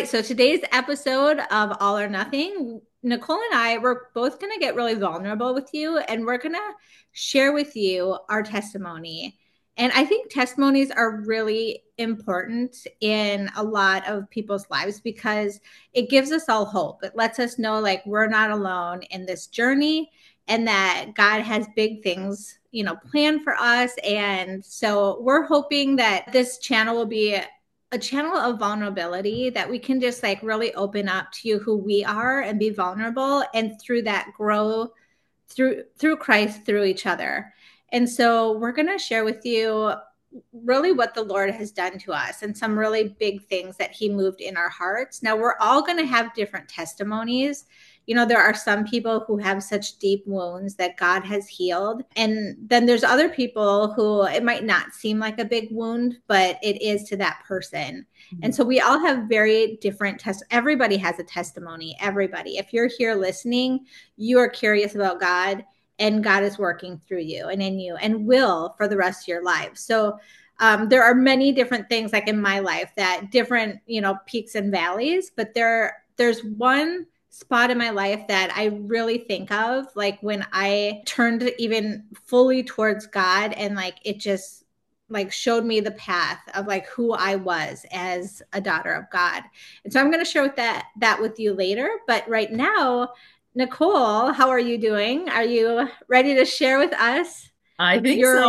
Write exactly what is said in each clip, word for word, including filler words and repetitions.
right. So today's episode of All or Nothing, Nicole and I, we're both going to get really vulnerable with you and we're going to share with you our testimony. And I think testimonies are really important in a lot of people's lives because it gives us all hope. It lets us know like we're not alone in this journey and that God has big things, you know, planned for us. And so we're hoping that this channel will be a channel of vulnerability that we can just like really open up to you who we are and be vulnerable and through that grow through through Christ through each other. And so we're going to share with you really what the Lord has done to us and some really big things that he moved in our hearts. Now we're all going to have different testimonies. You know, there are some people who have such deep wounds that God has healed. And then there's other people who it might not seem like a big wound, but it is to that person. And so we all have very different tests. Everybody has a testimony. Everybody. If you're here listening, you are curious about God and God is working through you and in you and will for the rest of your life. So um, there are many different things like in my life that different, you know, peaks and valleys, but there, there's one spot in my life that I really think of, like when I turned even fully towards God and like it just like showed me the path of like who I was as a daughter of God. And so I'm going to share with that that with you later. But right now, Nicole, how are you doing? Are you ready to share with us I think your so.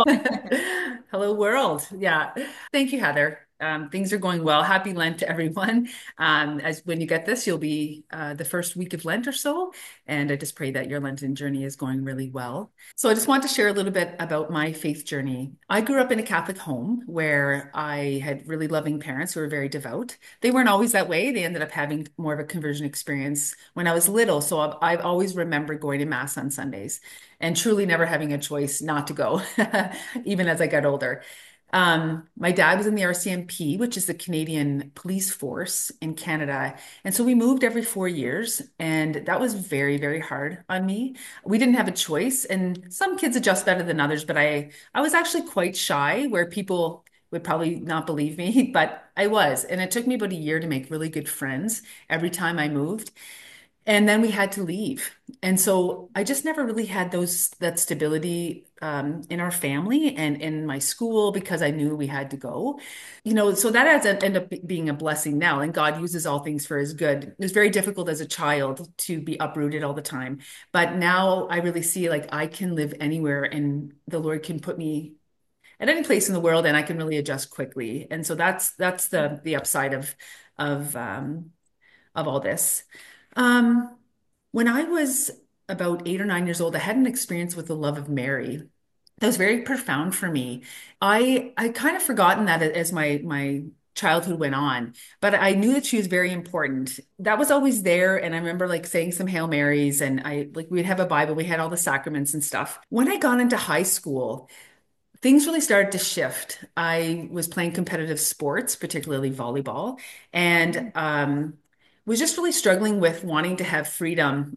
Hello, world. Yeah. Thank you, Heather. Um, things are going well. Happy Lent to everyone. Um, as when you get this, you'll be uh, the first week of Lent or so. And I just pray that your Lenten journey is going really well. So I just want to share a little bit about my faith journey. I grew up in a Catholic home where I had really loving parents who were very devout. They weren't always that way. They ended up having more of a conversion experience when I was little. So I've, I've always remembered going to Mass on Sundays and truly never having a choice not to go, even as I got older. Um, my dad was in the R C M P, which is the Canadian police force in Canada. And so we moved every four years, and that was very, very hard on me. We didn't have a choice, and some kids adjust better than others, but I, I was actually quite shy, where people would probably not believe me, but I was. And it took me about a year to make really good friends every time I moved. And then we had to leave. And so I just never really had those that stability um, in our family and in my school because I knew we had to go. You know, so that has ended up being a blessing now. And God uses all things for his good. It was very difficult as a child to be uprooted all the time. But now I really see like I can live anywhere and the Lord can put me at any place in the world and I can really adjust quickly. And so that's that's the the upside of of um of all this. Um, when I was about eight or nine years old, I had an experience with the love of Mary that was very profound for me. I I kind of forgotten that as my my childhood went on, but I knew that she was very important. That was always there, and I remember like saying some Hail Marys, and I like we'd have a Bible, we had all the sacraments and stuff. When I got into high school, things really started to shift. I was playing competitive sports, particularly volleyball, and um, was just really struggling with wanting to have freedom.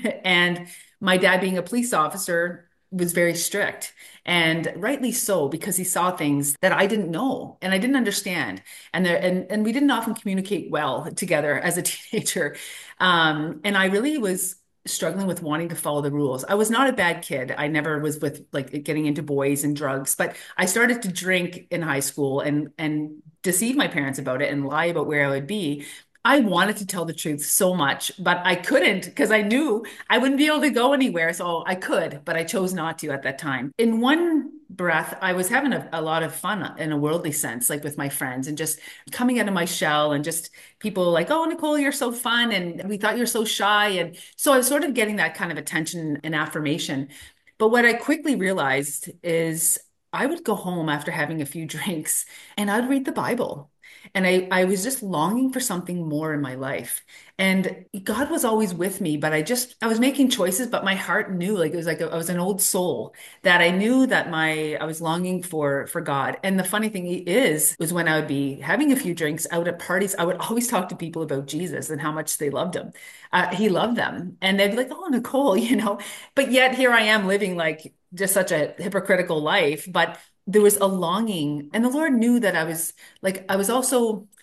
And my dad, being a police officer, was very strict, and rightly so, because he saw things that I didn't know and I didn't understand. And there, and and we didn't often communicate well together as a teenager. Um, and I really was struggling with wanting to follow the rules. I was not a bad kid. I never was with like getting into boys and drugs, but I started to drink in high school and and deceive my parents about it and lie about where I would be. I wanted to tell the truth so much, but I couldn't because I knew I wouldn't be able to go anywhere. So I could, but I chose not to at that time. In one breath, I was having a, a lot of fun in a worldly sense, like with my friends and just coming out of my shell and just people like, oh, Nicole, you're so fun. And we thought you're so shy. And so I was sort of getting that kind of attention and affirmation. But what I quickly realized is I would go home after having a few drinks and I'd read the Bible. And I, I was just longing for something more in my life. And God was always with me, but I just, I was making choices, but my heart knew like it was like I was an old soul that I knew that my, I was longing for, for God. And the funny thing is, was when I would be having a few drinks out at parties, I would always talk to people about Jesus and how much they loved him. Uh, he loved them. And they'd be like, oh, Nicole, you know, but yet here I am living like just such a hypocritical life. But there was a longing, and the Lord knew that I was like, I was also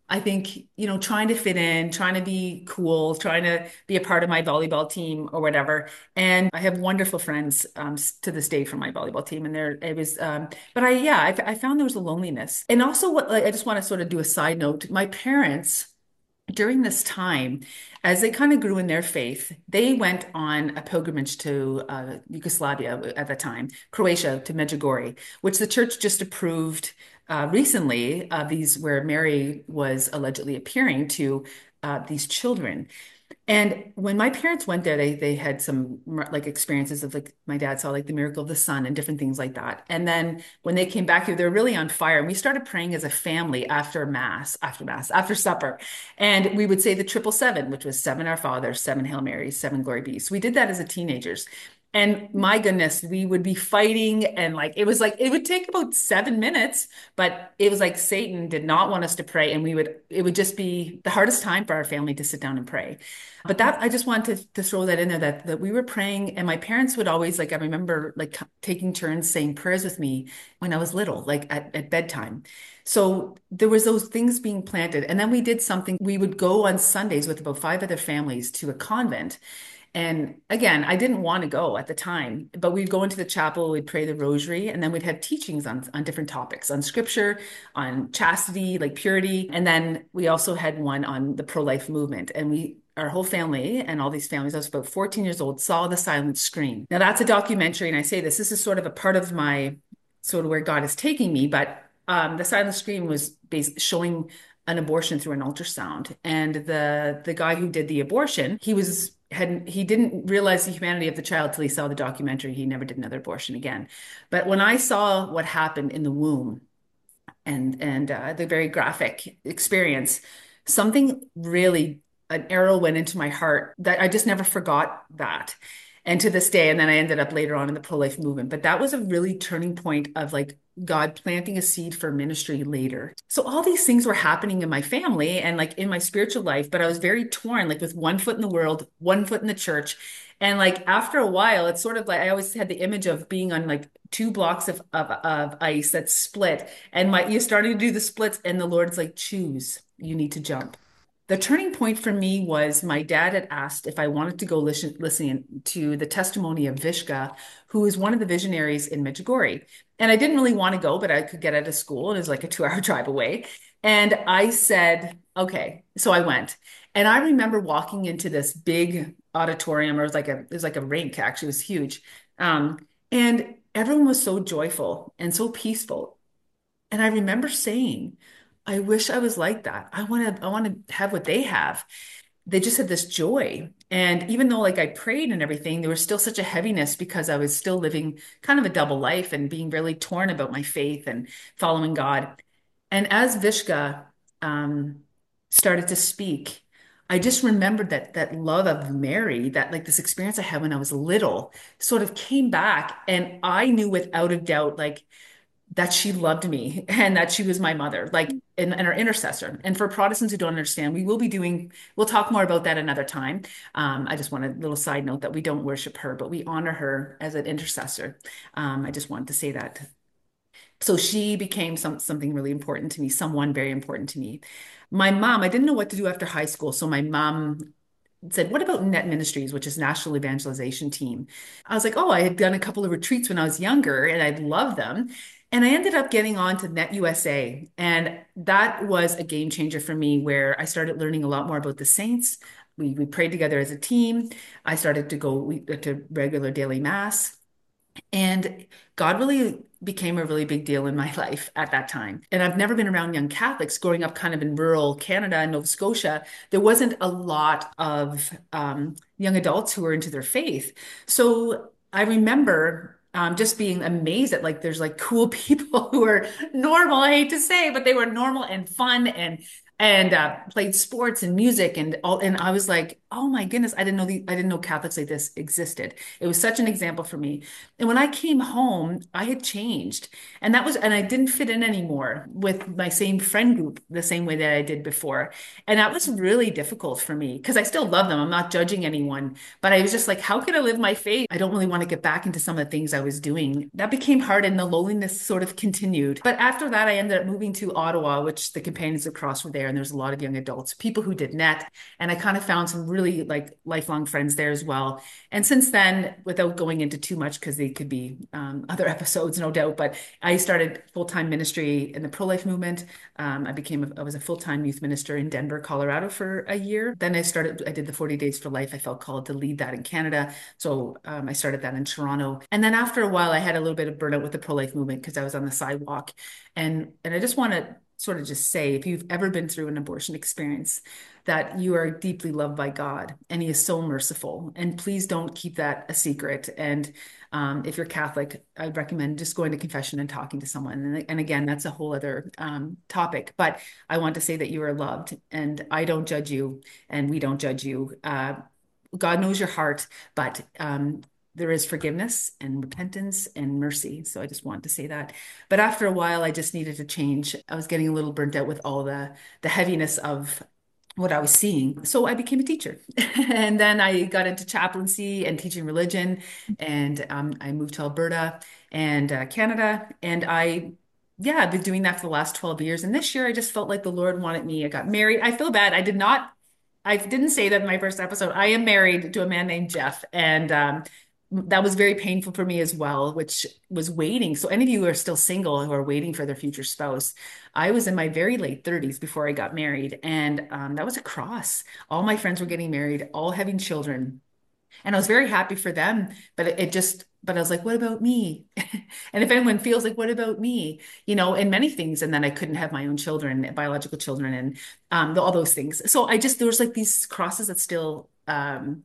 I think, you know, trying to fit in, trying to be cool, trying to be a part of my volleyball team or whatever. And I have wonderful friends um, s- to this day from my volleyball team. And there, it was, um, but I, yeah, I, f- I found there was a loneliness. And also, what like, I just want to sort of do a side note. My parents, during this time, as they kind of grew in their faith, they went on a pilgrimage to uh, Yugoslavia at the time, Croatia to Medjugorje, which the church just approved uh, recently. Uh, these where Mary was allegedly appearing to uh, these children. And when my parents went there, they they had some like experiences of like my dad saw like the miracle of the sun and different things like that. And then when they came back here, they were really on fire. And we started praying as a family after mass, after mass, after supper. And we would say the triple seven, which was seven Our Fathers, seven Hail Marys, seven Glory Be. So we did that as a teenagers. And my goodness, we would be fighting and like it was like it would take about seven minutes, but it was like Satan did not want us to pray, and we would it would just be the hardest time for our family to sit down and pray. But that I just wanted to, to throw that in there that that we were praying, and my parents would always like I remember like taking turns saying prayers with me when I was little, like at, at bedtime. So there was those things being planted, and then we did something. We would go on Sundays with about five other families to a convent. And again, I didn't want to go at the time, but we'd go into the chapel, we'd pray the rosary, and then we'd have teachings on, on different topics, on scripture, on chastity, like purity. And then we also had one on the pro-life movement. And we, our whole family and all these families, I was about fourteen years old, saw The Silent Scream. Now that's a documentary, and I say this, this is sort of a part of my sort of where God is taking me, but um, The Silent Scream was based showing an abortion through an ultrasound. And the the guy who did the abortion, he was had he didn't realize the humanity of the child till he saw the documentary. He never did another abortion again. But when I saw what happened in the womb and and uh, the very graphic experience, something really an arrow went into my heart that I just never forgot that. And to this day, and then I ended up later on in the pro-life movement. But that was a really turning point of like God planting a seed for ministry later. So all these things were happening in my family and like in my spiritual life, but I was very torn, like with one foot in the world, one foot in the church. And like after a while, it's sort of like I always had the image of being on like two blocks of of, of ice that's split, and my you're starting to do the splits, and the Lord's like, choose, you need to jump. The turning point for me was my dad had asked if I wanted to go listen, listening to the testimony of Vishka, who is one of the visionaries in Medjugorje. And I didn't really want to go, but I could get out of school and it was like a two hour drive away. And I said, okay. So I went. And I remember walking into this big auditorium, or it was like a, it was like a rink, actually, it was huge. Um, and everyone was so joyful and so peaceful. And I remember saying, I wish I was like that. I want to, I want to have what they have. They just had this joy. And even though like I prayed and everything, there was still such a heaviness because I was still living kind of a double life and being really torn about my faith and following God. And as Vishka um, started to speak, I just remembered that that love of Mary, that like this experience I had when I was little, sort of came back, and I knew without a doubt, like that she loved me and that she was my mother, like and, and our intercessor. And for Protestants who don't understand, we will be doing, we'll talk more about that another time. Um, I just want a little side note that we don't worship her, but we honor her as an intercessor. Um, I just wanted to say that. So she became some, something really important to me, someone very important to me. My mom, I didn't know what to do after high school. So my mom said, "What about Net Ministries, which is National Evangelization Team?" I was like, "Oh, I had done a couple of retreats when I was younger and I loved them." And I ended up getting on to Net U S A. And that was a game changer for me where I started learning a lot more about the saints. We, we prayed together as a team. I started to go to regular daily mass. And God really became a really big deal in my life at that time. And I've never been around young Catholics growing up kind of in rural Canada and Nova Scotia. There wasn't a lot of um, young adults who were into their faith. So I remember um, just being amazed at like there's like cool people who are normal, I hate to say, but they were normal and fun and and uh, played sports and music and all. And I was like, oh my goodness, I didn't know the I didn't know Catholics like this existed. It was such an example for me. And when I came home, I had changed. And that was, and I didn't fit in anymore with my same friend group the same way that I did before. And that was really difficult for me because I still love them. I'm not judging anyone, but I was just like, how can I live my faith? I don't really want to get back into some of the things I was doing. That became hard and the loneliness sort of continued. But after that, I ended up moving to Ottawa, which the Companions of the Cross were there. there, and there's a lot of young adults, people who did net, and I kind of found some really like lifelong friends there as well. And since then, without going into too much, because they could be um, other episodes, no doubt, but I started full-time ministry in the pro-life movement. Um, I became a, I was a full-time youth minister in Denver, Colorado for a year. Then I started, I did the forty Days for Life. I felt called to lead that in Canada. So um, I started that in Toronto. And then after a while, I had a little bit of burnout with the pro-life movement because I was on the sidewalk. And, and I just want to sort of just say, if you've ever been through an abortion experience, that you are deeply loved by God and He is so merciful. And please don't keep that a secret. And um, if you're Catholic, I'd recommend just going to confession and talking to someone. And, and again, that's a whole other um, topic. But I want to say that you are loved, and I don't judge you, and we don't judge you. Uh, God knows your heart, but um, there is forgiveness and repentance and mercy. So I just wanted to say that. But after a while, I just needed to change. I was getting a little burnt out with all the the heaviness of what I was seeing. So I became a teacher. And then I got into chaplaincy and teaching religion. And um, I moved to Alberta and uh, Canada. And I, yeah, I've been doing that for the last twelve years. And this year I just felt like the Lord wanted me. I got married. I feel bad. I did not, I didn't say that in my first episode. I am married to a man named Jeff. And um, that was very painful for me as well, which was waiting. So any of you who are still single who are waiting for their future spouse, I was in my very late thirties before I got married. And um, that was a cross. All my friends were getting married, all having children. And I was very happy for them, but it, it just, but I was like, what about me? And if anyone feels like, what about me? You know, in many things. And then I couldn't have my own children, biological children, and um, all those things. So I just, there was like these crosses that still um,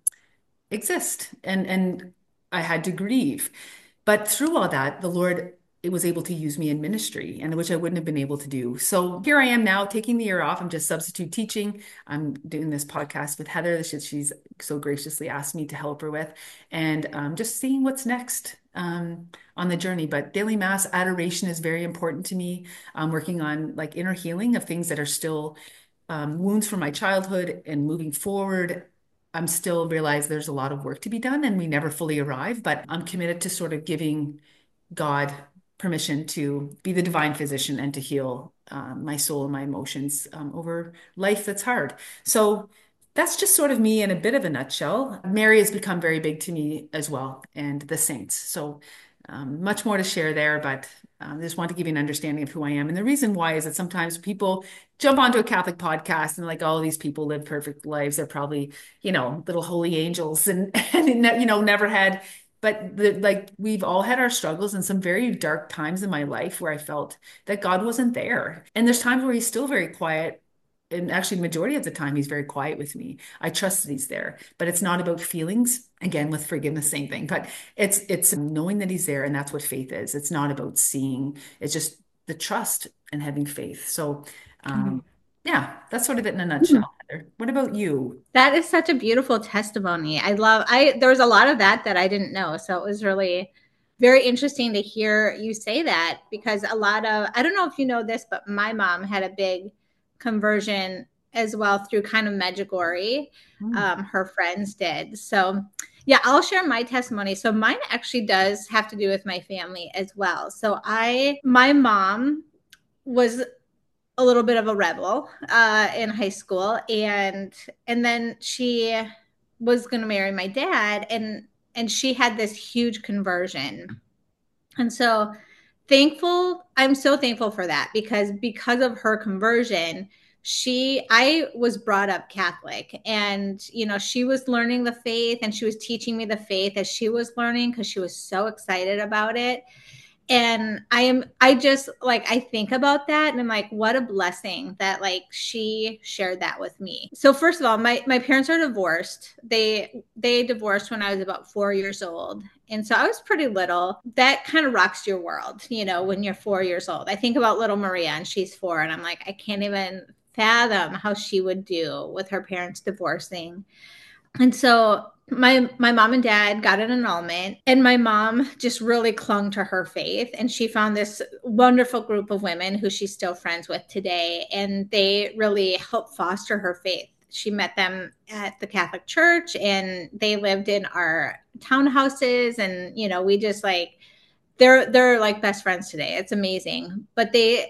exist. And, and I had to grieve. But through all that, the Lord, it was able to use me in ministry, and which I wouldn't have been able to do. So here I am now taking the year off. I'm just substitute teaching. I'm doing this podcast with Heather that she- she's so graciously asked me to help her with, and um, just seeing what's next um, on the journey. But daily mass adoration is very important to me. I'm working on like inner healing of things that are still um, wounds from my childhood and moving forward. I'm still realize there's a lot of work to be done and we never fully arrive, but I'm committed to sort of giving God permission to be the divine physician and to heal um, my soul and my emotions um, over life that's hard. So that's just sort of me in a bit of a nutshell. Mary has become very big to me as well, and the saints. So um, much more to share there, but um, I just want to give you an understanding of who I am. And the reason why is that sometimes people jump onto a Catholic podcast and like all these people live perfect lives. They're probably, you know, little holy angels and, and you know, never had, but the, like we've all had our struggles and some very dark times in my life where I felt that God wasn't there. And there's times where He's still very quiet. And actually, majority of the time, He's very quiet with me. I trust that He's there, but it's not about feelings. Again, with forgiveness, same thing. But it's it's knowing that He's there, and that's what faith is. It's not about seeing. It's just the trust and having faith. So, um, yeah, that's sort of it in a nutshell, Heather. What about you? That is such a beautiful testimony. I love I there was a lot of that that I didn't know. So it was really very interesting to hear you say that, because a lot of, I don't know if you know this, but my mom had a big conversion as well through kind of Medjugorje. Mm. Um, her friends did. So yeah, I'll share my testimony. So mine actually does have to do with my family as well. So I, my mom was a little bit of a rebel uh, in high school, and and then she was going to marry my dad, and and she had this huge conversion, and so thankful I'm so thankful for that, because because of her conversion, she I was brought up Catholic, and you know she was learning the faith and she was teaching me the faith as she was learning, because she was so excited about it. And I am, I just like, I think about that and I'm like, what a blessing that like she shared that with me. So first of all, my, my parents are divorced. They, they divorced when I was about four years old. And so I was pretty little. That kind of rocks your world, you know, when you're four years old. I think about little Maria and she's four, and I'm like, I can't even fathom how she would do with her parents divorcing. And so my my mom and dad got an annulment, and my mom just really clung to her faith, and she found this wonderful group of women who she's still friends with today, and they really helped foster her faith. She met them at the Catholic Church, and they lived in our townhouses, and you know we just like they're they're like best friends today. It's amazing. But they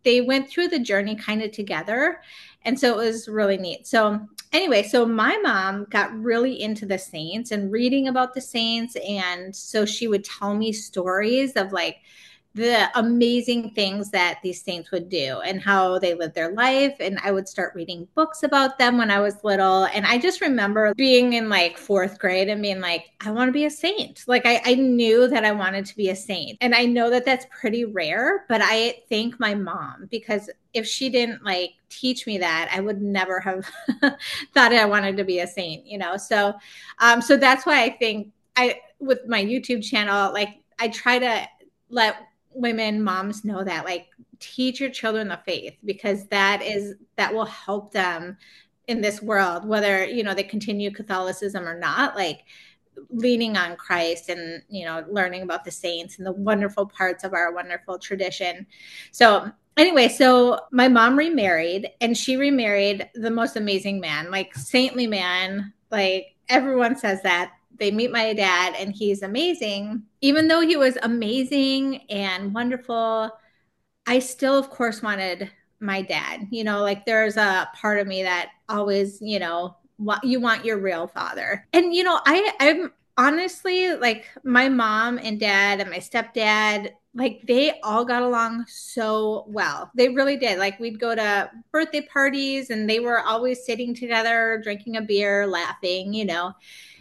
they went through the journey kind of together. And so it was really neat. So anyway, so my mom got really into the saints and reading about the saints. And so she would tell me stories of like the amazing things that these saints would do and how they lived their life. And I would start reading books about them when I was little. And I just remember being in like fourth grade and being like, I want to be a saint. Like I, I knew that I wanted to be a saint. And I know that that's pretty rare, but I thank my mom, because if she didn't like teach me that, I would never have thought I wanted to be a saint, you know? So, um, so that's why I think I, with my YouTube channel, like I try to let women, moms know that, like, teach your children the faith, because that is, that will help them in this world, whether, you know, they continue Catholicism or not, like leaning on Christ and, you know, learning about the saints and the wonderful parts of our wonderful tradition. So anyway, so my mom remarried, and she remarried the most amazing man, like saintly man. Like everyone says that. They meet my dad and he's amazing. Even though he was amazing and wonderful, I still, of course, wanted my dad. You know, like there's a part of me that always, you know, what you want your real father. And, you know, I, I'm honestly like my mom and dad and my stepdad, like they all got along so well. They really did. Like we'd go to birthday parties and they were always sitting together, drinking a beer, laughing, you know.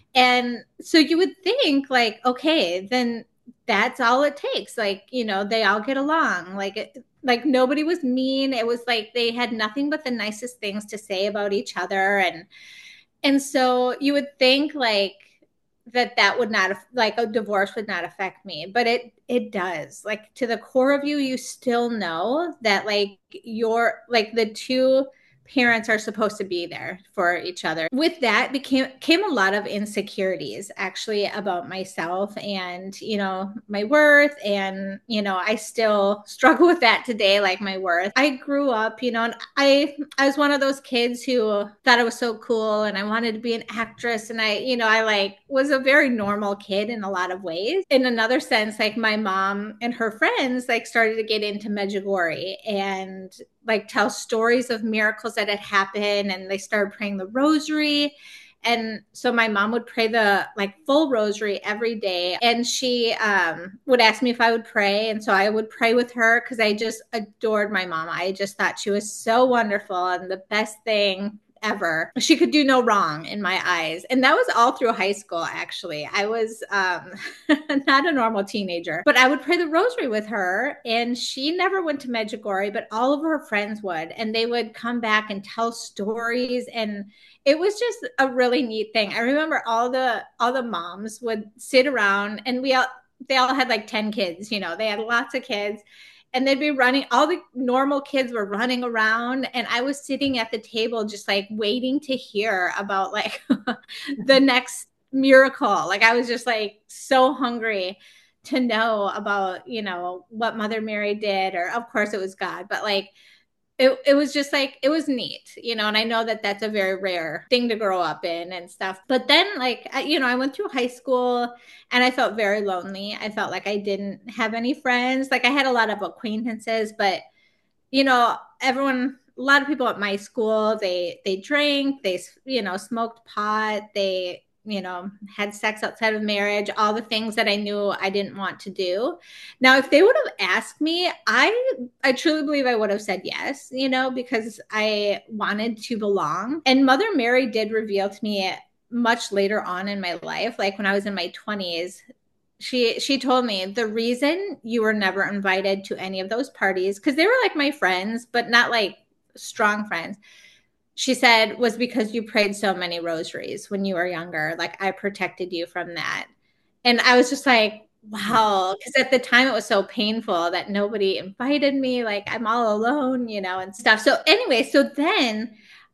And so you would think like, okay, then that's all it takes. Like, you know, they all get along. Like, it, like nobody was mean. It was like they had nothing but the nicest things to say about each other. And, and so you would think like that that would not, like a divorce would not affect me, but it, it does. Like to the core of you, you still know that like you're like the two parents are supposed to be there for each other. With that became came a lot of insecurities actually about myself and, you know, my worth. And, you know, I still struggle with that today, like my worth. I grew up, you know, and I I was one of those kids who thought I was so cool and I wanted to be an actress. And I, you know, I like was a very normal kid in a lot of ways. In another sense, like my mom and her friends like started to get into Medjugorje and like tell stories of miracles that had happened, and they started praying the rosary. And so my mom would pray the like full rosary every day, and she um, would ask me if I would pray, and so I would pray with her because I just adored my mom. I just thought she was so wonderful and the best thing ever. She could do no wrong in my eyes. And that was all through high school, actually. I was um, not a normal teenager, but I would pray the rosary with her. And she never went to Medjugorje, but all of her friends would. And they would come back and tell stories. And it was just a really neat thing. I remember all the all the moms would sit around, and we all they all had like ten kids, you know, they had lots of kids. And they'd be running, all the normal kids were running around, and I was sitting at the table just like waiting to hear about like the next miracle. Like I was just like so hungry to know about, you know, what Mother Mary did, or of course it was God, but like it, it was just like, it was neat, you know, and I know that that's a very rare thing to grow up in and stuff. But then like, I, you know, I went through high school and I felt very lonely. I felt like I didn't have any friends. Like I had a lot of acquaintances, but, you know, everyone, a lot of people at my school, they, they drank, they, you know, smoked pot, they, you know, had sex outside of marriage, all the things that I knew I didn't want to do. Now, if they would have asked me, I I truly believe I would have said yes, you know, because I wanted to belong. And Mother Mary did reveal to me much later on in my life, like when I was in my twenties, she she told me the reason you were never invited to any of those parties, because they were like my friends, but not like strong friends, she said, was because you prayed so many rosaries when you were younger. Like I protected you from that. And I was just like, wow. Because at the time it was so painful that nobody invited me. Like I'm all alone, you know, and stuff. So anyway, so then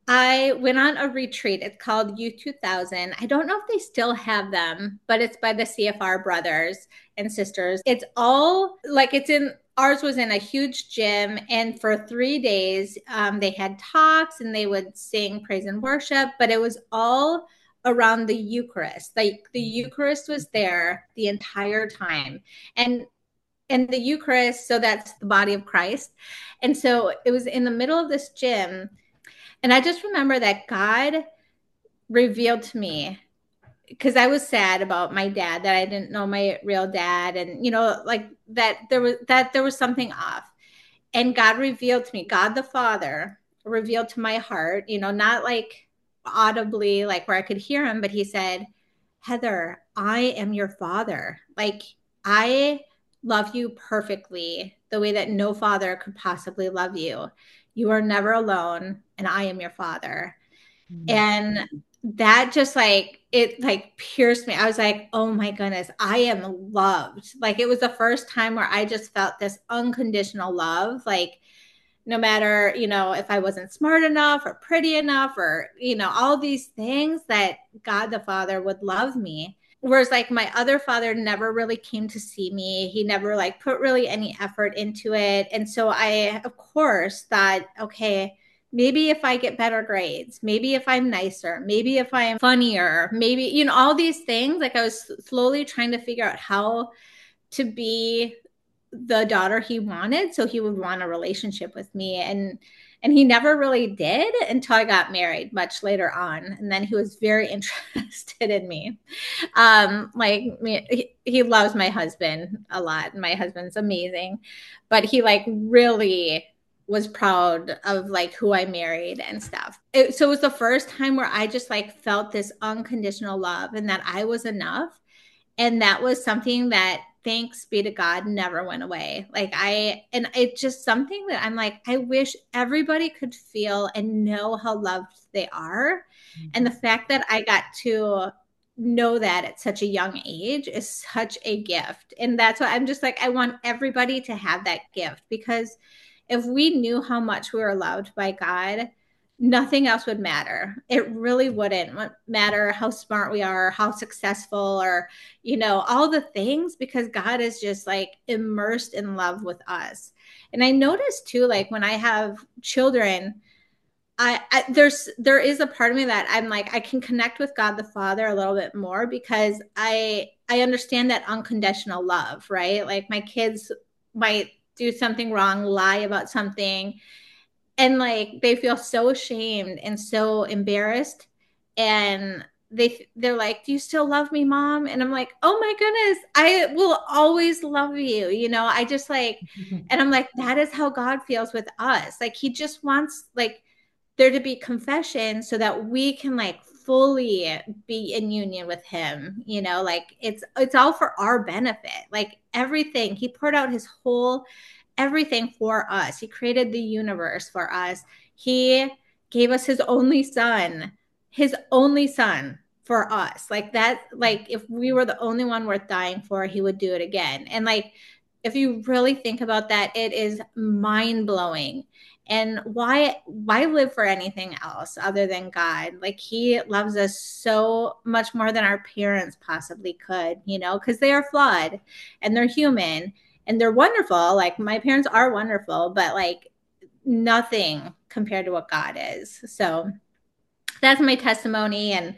I went on a retreat. It's called U two thousand. I don't know if they still have them, but it's by the C F R brothers and sisters. It's all like it's in, ours was in a huge gym. And for three days, um, they had talks and they would sing praise and worship, but it was all around the Eucharist. Like the Eucharist was there the entire time. And and the Eucharist, so that's the body of Christ. And so it was in the middle of this gym. And I just remember that God revealed to me, because I was sad about my dad, that I didn't know my real dad, and you know, like that there was that there was something off. And God revealed to me, God the Father revealed to my heart, you know, not like audibly, like where I could hear him, but he said, Heather, I am your father. Like, I love you perfectly the way that no father could possibly love you. You are never alone, and I am your father. Mm. And that just like, it like pierced me. I was like, oh my goodness, I am loved. Like, it was the first time where I just felt this unconditional love. Like, no matter, you know, if I wasn't smart enough or pretty enough or, you know, all these things, that God the Father would love me. Whereas like my other father never really came to see me. He never like put really any effort into it. And so I, of course, thought, okay, maybe if I get better grades, maybe if I'm nicer, maybe if I'm funnier, maybe, you know, all these things. Like, I was slowly trying to figure out how to be the daughter he wanted, so he would want a relationship with me. and and he never really did until I got married much later on, and then he was very interested in me. Um like me, he, he loves my husband a lot. My husband's amazing, but he like really was proud of like who I married and stuff. It, so it was the first time where I just like felt this unconditional love, and that I was enough. And that was something that, thanks be to God, never went away. Like, I, and it's just something that I'm like, I wish everybody could feel and know how loved they are. And the fact that I got to know that at such a young age is such a gift. And that's why I'm just like, I want everybody to have that gift, because if we knew how much we were loved by God, nothing else would matter. It really wouldn't matter how smart we are, how successful, or, you know, all the things, because God is just like immersed in love with us. And I noticed too, like when I have children, I, I there's there is a part of me that I'm like, I can connect with God the Father a little bit more, because I I understand that unconditional love, right? Like, my kids might do something wrong, lie about something, and like they feel so ashamed and so embarrassed, and they they're like, do you still love me, mom? And I'm like, oh my goodness, I will always love you, you know. I just like, and I'm like, that is how God feels with us. Like, he just wants like there to be confession, so that we can like fully be in union with him, you know. Like, it's it's all for our benefit. Like, everything, he poured out his whole everything for us. He created the universe for us. He gave us his only son, his only son for us. Like that, like if we were the only one worth dying for, he would do it again. And like, if you really think about that, it is mind blowing. And why why live for anything else other than God? Like, he loves us so much more than our parents possibly could, you know, because they are flawed and they're human and they're wonderful. Like, my parents are wonderful, but like nothing compared to what God is. So that's my testimony. And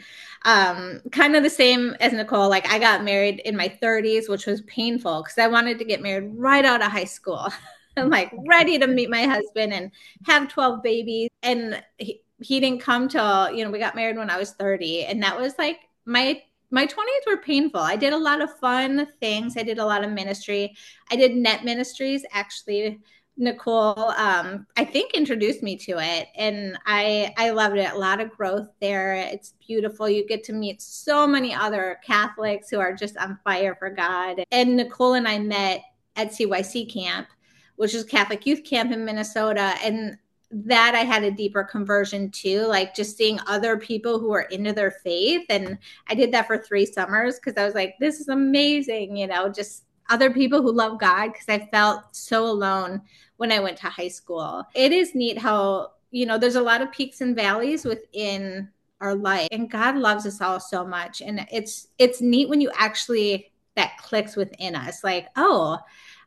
um, kind of the same as Nicole, like I got married in my thirties, which was painful because I wanted to get married right out of high school. I'm like ready to meet my husband and have twelve babies. And he, he didn't come till, you know, we got married when I was thirty. And that was like my my twenties were painful. I did a lot of fun things. I did a lot of ministry. I did net ministries, actually. Nicole, um, I think, introduced me to it, and I I loved it. A lot of growth there. It's beautiful. You get to meet so many other Catholics who are just on fire for God. And Nicole and I met at C Y C camp, which is Catholic Youth Camp in Minnesota, and that I had a deeper conversion to, like just seeing other people who are into their faith. And I did that for three summers because I was like, this is amazing, you know, just other people who love God, because I felt so alone when I went to high school. It is neat how, you know, there's a lot of peaks and valleys within our life, and God loves us all so much. And it's it's neat when you actually, that clicks within us, like, oh,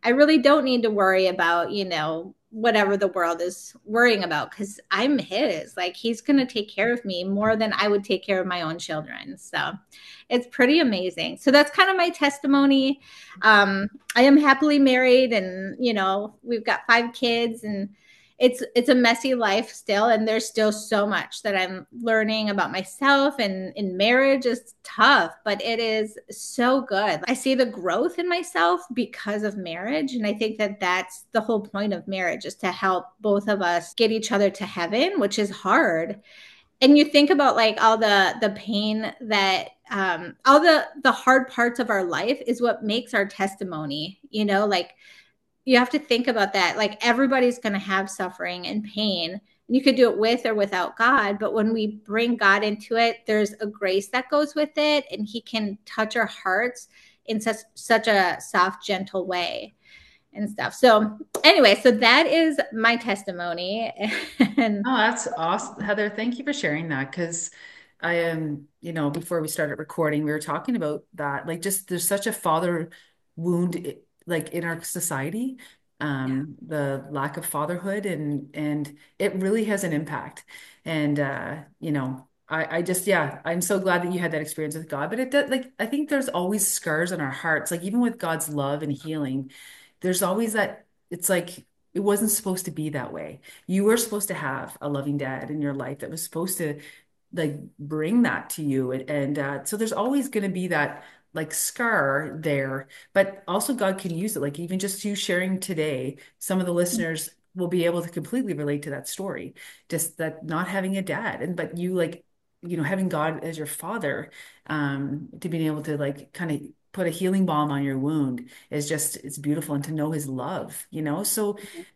I really don't need to worry about, you know, whatever the world is worrying about because I'm his. Like he's going to take care of me more than I would take care of my own children. So it's pretty amazing. So that's kind of my testimony. Um, I am happily married and, you know, we've got five kids and it's it's a messy life still and there's still so much that I'm learning about myself and in marriage is tough but it is so good. I see the growth in myself because of marriage and I think that that's the whole point of marriage is to help both of us get each other to heaven, which is hard. And you think about like all the the pain that um all the the hard parts of our life is what makes our testimony, you know, like you have to think about that. Like everybody's going to have suffering and pain. You could do it with or without God, but when we bring God into it, there's a grace that goes with it, and He can touch our hearts in such such a soft, gentle way and stuff. So, anyway, so that is my testimony, and Oh, that's awesome. Heather, thank you for sharing that because I am, you know, before we started recording, we were talking about that. Like, just there's such a father wound, i- like in our society, yeah, um, the lack of fatherhood, and and it really has an impact. And uh, you know, I I just yeah, I'm so glad that you had that experience with God. But it does, like, I think there's always scars on our hearts. Like even with God's love and healing, there's always that. It's like it wasn't supposed to be that way. You were supposed to have a loving dad in your life that was supposed to like bring that to you, and, and uh, so there's always going to be that like scar there, but also God can use it. Like even just you sharing today, some of the listeners will be able to completely relate to that story, just that not having a dad, and but you like, you know, having God as your father, um to being able to like kind of put a healing balm on your wound is just, it's beautiful, and to know his love, you know. So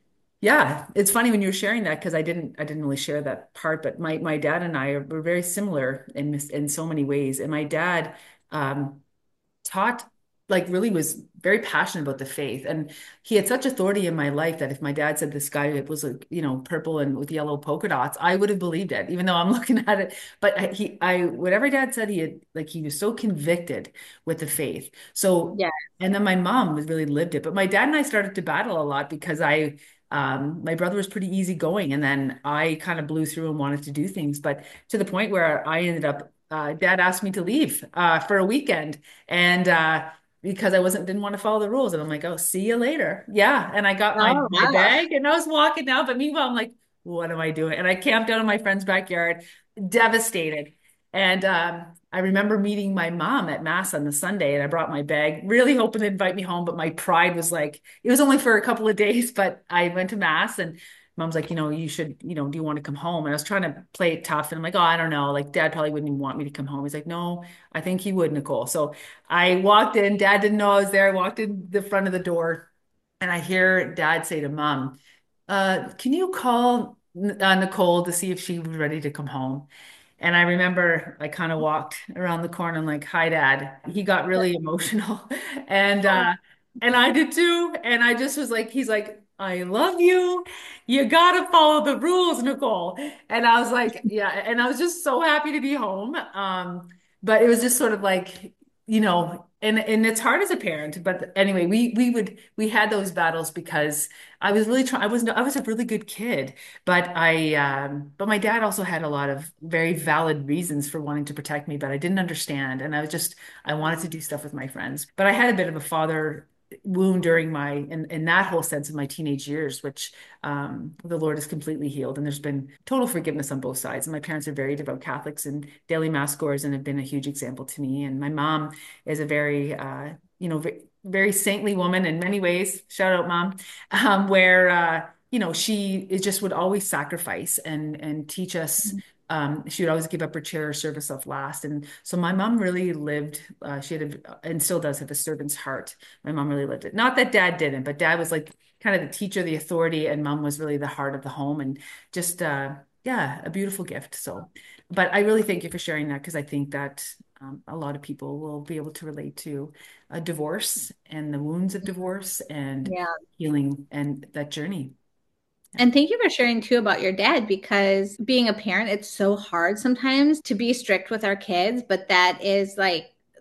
yeah, it's funny when you were sharing that because I didn't I didn't really share that part, but my my dad and I are, were very similar in this- in so many ways. And my dad um taught, like really was very passionate about the faith, and he had such authority in my life that if my dad said the sky was like, you know, purple and with yellow polka dots, I would have believed it even though I'm looking at it. But I, he I whatever dad said, he had like he was so convicted with the faith. So yeah. and then my mom was really lived it, but my dad and I started to battle a lot because I um my brother was pretty easygoing, and then I kind of blew through and wanted to do things, but to the point where I ended up uh, dad asked me to leave uh, for a weekend, and uh, because I wasn't didn't want to follow the rules, and I'm like, oh, see you later. Yeah, and I got my Oh my wow. bag and I was walking out, but meanwhile I'm like, what am I doing? And I camped out in my friend's backyard, devastated. And um, I remember meeting my mom at mass on the Sunday, and I brought my bag, really hoping to invite me home, but my pride was like, it was only for a couple of days, but I went to mass, and mom's like, you know, you should, you know, do you want to come home? And I was trying to play it tough. And I'm like, oh, I don't know. Like, dad probably wouldn't even want me to come home. He's like, no, I think he would, Nicole. So I walked in. Dad didn't know I was there. I walked in the front of the door, and I hear dad say to mom, uh, can you call uh, Nicole to see if she was ready to come home? And I remember I kind of walked around the corner and like, hi, Dad. He got really emotional. And uh and I did too. And I just was like, he's like, I love you. You gotta follow the rules, Nicole. And I was like, yeah, and I was just so happy to be home. Um, but it was just sort of like, you know, and and it's hard as a parent. But anyway, we we would we had those battles because I was really trying, I was I was a really good kid. But I, um, but my dad also had a lot of very valid reasons for wanting to protect me, but I didn't understand. And I was just, I wanted to do stuff with my friends. But I had a bit of a father wound during my, in, in that whole sense of my teenage years, which um, the Lord has completely healed. And there's been total forgiveness on both sides. And my parents are very devout Catholics and daily mass goers and have been a huge example to me. And my mom is a very, uh, you know, very, very saintly woman in many ways. Shout out, mom, um, where, uh, you know, she it just would always sacrifice and and teach us. Um, she would always give up her chair or serve herself last. And so my mom really lived, uh, she had a, and still does have a servant's heart. My mom really lived it. Not that dad didn't, but dad was like kind of the teacher, the authority, and mom was really the heart of the home, and just, uh, yeah, a beautiful gift. So, but I really thank you for sharing that because I think that um, a lot of people will be able to relate to a divorce and the wounds of divorce and Yeah. healing and that journey. Yeah. And thank you for sharing too about your dad because being a parent, it's so hard sometimes to be strict with our kids, but that is like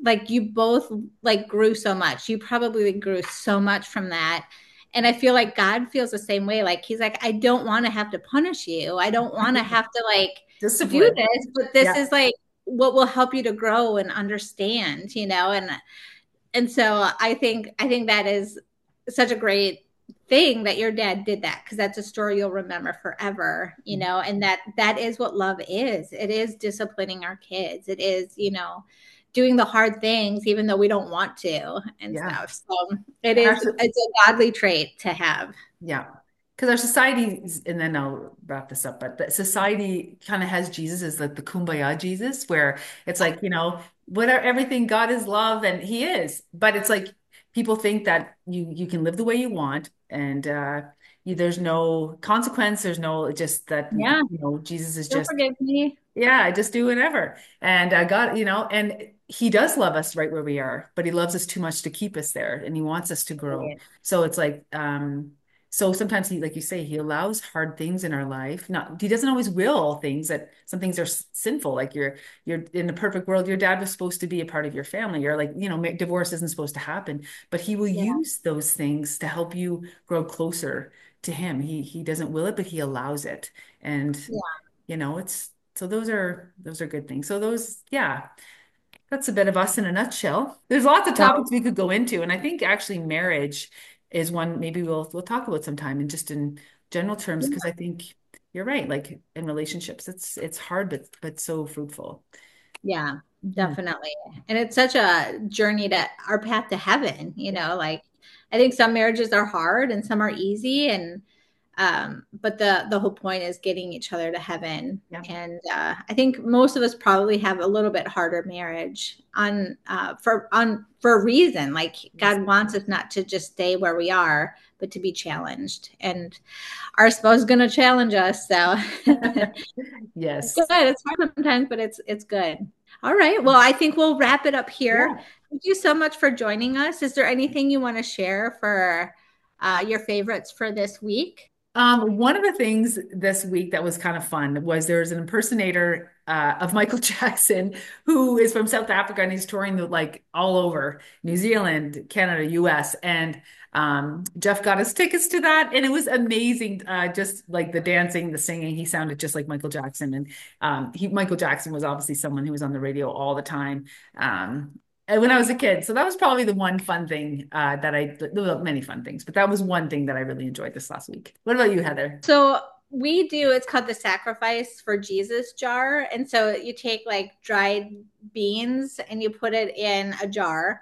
like you both like grew so much. You probably grew so much from that. And I feel like God feels the same way. Like he's like, I don't want to have to punish you. I don't want to have to like do Discipline. this, but this Yeah. is like what will help you to grow and understand, you know, and and so I think I think that is such a great thing that your dad did that, because that's a story you'll remember forever, you know, and that that is what love is. It is disciplining our kids. It is, you know, doing the hard things even though we don't want to and Yeah. stuff. So it And our, is it's a godly trait to have. yeah. Because our society, and then I'll wrap this up, but the society kind of has Jesus as like the kumbaya Jesus, where it's like, you know, whatever, everything, God is love, and he is. But it's like people think that you you can live the way you want, and uh you, there's no consequence, there's no, just that, you Yeah. know, Jesus is Don't just, forgive me. yeah, I just do whatever. And I got, you know, and he does love us right where we are, but he loves us too much to keep us there, and he wants us to grow. So it's like, um, so sometimes he, like you say, he allows hard things in our life. Not, he doesn't always will things, that some things are s- sinful. Like you're, you're in the perfect world, your dad was supposed to be a part of your family. You're like, you know, ma- divorce isn't supposed to happen, but he will Yeah. use those things to help you grow closer to him. He, he doesn't will it, but he allows it. And, Yeah. you know, it's, so those are those are good things. So those, yeah, that's a bit of us in a nutshell. There's lots of Well, topics we could go into, and I think actually marriage is one maybe we'll we'll talk about sometime, and just in general terms, because I think you're right. Like in relationships, it's it's hard, but but so fruitful. yeah, Mhm. definitely. And it's such a journey to our path to heaven, you know, like I think some marriages are hard and some are easy, and um but the the whole point is getting each other to heaven. Yeah. And uh I think most of us probably have a little bit harder marriage on uh for on for a reason. Like Yes. God wants us not to just stay where we are, but to be challenged, and our spouse is going to challenge us, so it's good. Yes. It's hard sometimes, but it's it's good. All right. Well, I think we'll wrap it up here. Yeah. Thank you so much for joining us. Is there anything you want to share for uh, your favorites for this week? Um, one of the things this week that was kind of fun was there was an impersonator uh, of Michael Jackson who is from South Africa, and he's touring the, like all over New Zealand, Canada, U S. And um, Jeff got us tickets to that, and it was amazing. Uh, just like the dancing, the singing, he sounded just like Michael Jackson. And um, he, Michael Jackson was obviously someone who was on the radio all the time. Um, and when I was a kid. So that was probably the one fun thing uh, that I, well, many fun things, but that was one thing that I really enjoyed this last week. What about you, Heather? So we do, it's called the sacrifice for Jesus jar. And so you take like dried beans and you put it in a jar.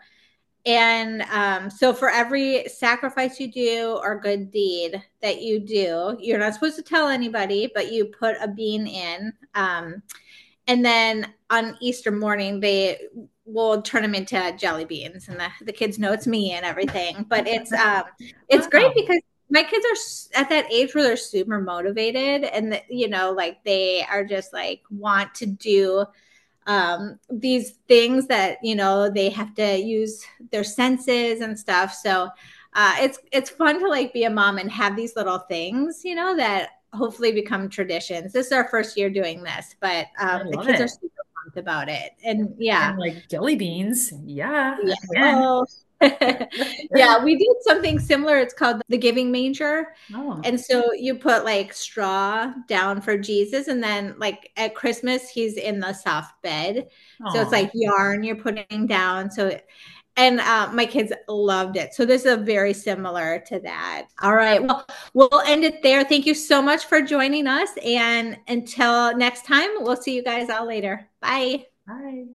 And um, so for every sacrifice you do or good deed that you do, you're not supposed to tell anybody, but you put a bean in. Um, and then on Easter morning, they will turn them into jelly beans, and the, the kids know it's me and everything. But it's um, it's great Wow. because my kids are at that age where they're super motivated, and the, you know, like they are just like want to do um, these things that you know they have to use their senses and stuff. So uh, it's it's fun to like be a mom and have these little things, you know, that hopefully become traditions. This is our first year doing this, but I um, the love kids are it. super pumped about it. And yeah, And like jelly beans. Yeah. yeah, Again. well, yeah, we did something similar. It's called the Giving Manger. Oh. And so you put like straw down for Jesus, and then like at Christmas, he's in the soft bed. So it's Oh. like yarn you're putting down. So, and uh, my kids loved it. So this is very similar to that. All right. Well, we'll end it there. Thank you so much for joining us. And until next time, we'll see you guys all later. Bye. Hi.